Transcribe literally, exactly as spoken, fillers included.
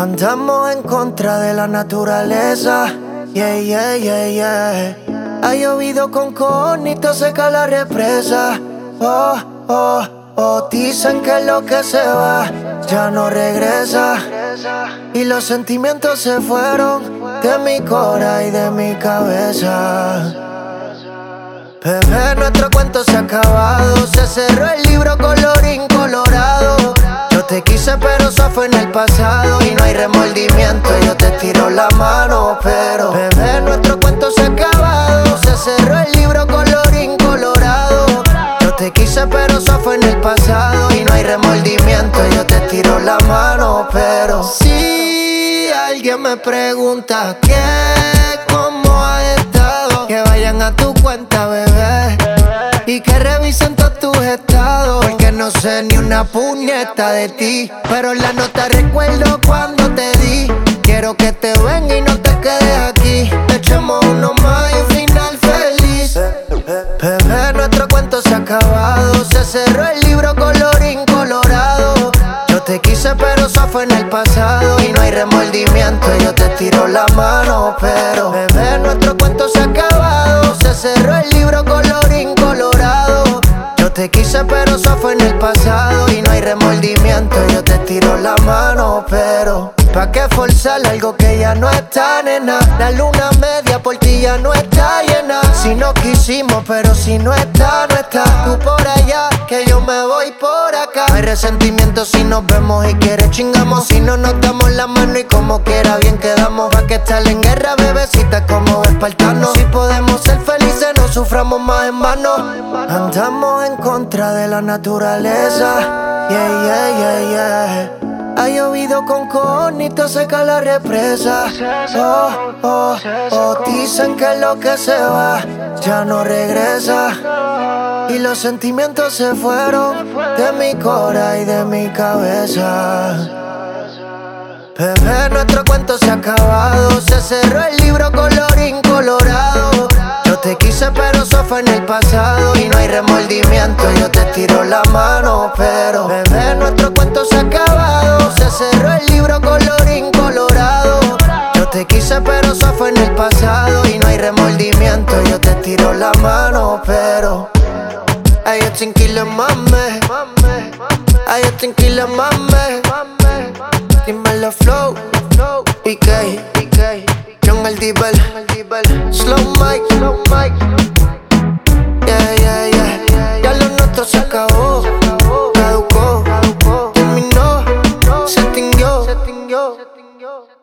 Andamos en contra de la naturaleza. Yeah, yeah, yeah, yeah. Ha llovido con conito, seca la represa. Oh, oh, oh. Dicen que lo que se va ya no regresa. Y los sentimientos se fueron de mi cora y de mi cabeza. Bebé, nuestro cuento se ha acabado. Se cerró el libro colorín colorado. Yo te quise pero eso fue en el pasado. Y no hay remordimiento, yo te tiro la mano. Pero bebé, nuestro cuento se ha acabado. Se cerró el libro colorín colorado. Yo te quise pero eso fue en el pasado. Y no hay remordimiento, yo te tiro la mano. Pero si alguien me pregunta qué, cómo ha estado, que vayan a tu cuenta, bebé, y que revisen todos tus estados. Porque no sé ni una puñeta de ti, pero en la nota recuerdo cuando te di. Quiero que te venga y no te quedes aquí. Echemos uno más y un final feliz. Bebé, nuestro cuento se ha acabado. Se cerró el libro colorín colorado. Yo te quise pero eso fue en el pasado. Y no hay remordimiento, yo te tiro la mano. Pero bebé, nuestro cuento se ha acabado. Se cerró el libro colorín colorado. Yo te quise pero eso fue en el pasado. Y no hay remordimiento, yo te tiro la mano. Pero ¿pa' qué forzar algo que ya no está, nena? La luna media por ti ya no está llena. Si no quisimos, pero si no está, no está. Tú por allá, que yo me voy por acá. No hay resentimiento si nos vemos y quieres chingamos. Si no nos damos la mano y como quiera bien quedamos. Pa' que estar en guerra, bebecita, como espartanos. Si podemos ser felices, no suframos más en vano. Andamos en contra de la naturaleza. Yeah, yeah, yeah, yeah. Ha llovido con conito, seca la represa. Oh, oh, oh. Dicen que lo que se va ya no regresa. Y los sentimientos se fueron de mi cora y de mi cabeza. Bebé, nuestro cuento se ha acabado. Se cerró el libro colorín colorado. Yo te quise pero eso fue en el pasado. Y no hay remordimiento, yo te tiro la mano. Pero bebé, nuestro cuento se ha acabado. Se cerró el libro colorín colorado. Yo te quise pero eso fue en el pasado. Y no hay remordimiento, yo te tiro la mano. Pero ay, yo tranquila, mame. Ay, yo tranquila, mame. Dímelo flow, P K, John el Dibel, Slow Mike, yeah, yeah, yeah. Ya lo nuestro se acabó, caducó, terminó, se extinguió.